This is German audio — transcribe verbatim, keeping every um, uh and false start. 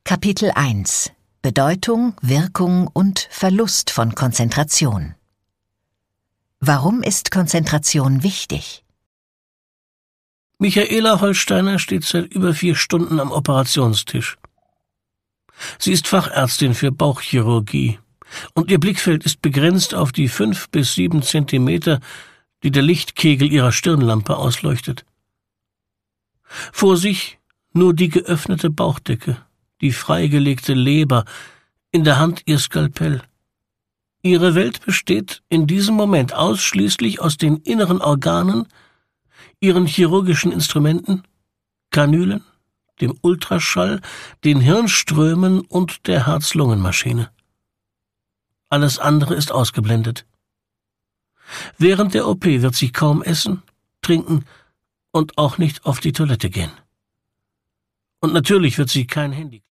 Kapitel eins: Bedeutung, Wirkung und Verlust von Konzentration. Warum ist Konzentration wichtig? Michaela Holsteiner steht seit über vier Stunden am Operationstisch. Sie ist Fachärztin für Bauchchirurgie und ihr Blickfeld ist begrenzt auf die fünf bis sieben Zentimeter, die der Lichtkegel ihrer Stirnlampe ausleuchtet. Vor sich nur die geöffnete Bauchdecke, die freigelegte Leber, in der Hand ihr Skalpell. Ihre Welt besteht in diesem Moment ausschließlich aus den inneren Organen, ihren chirurgischen Instrumenten, Kanülen, dem Ultraschall, den Hirnströmen und der Herz-Lungen-Maschine. Alles andere ist ausgeblendet. Während der O P wird sie kaum essen, trinken und auch nicht auf die Toilette gehen. Und natürlich wird sie kein Handy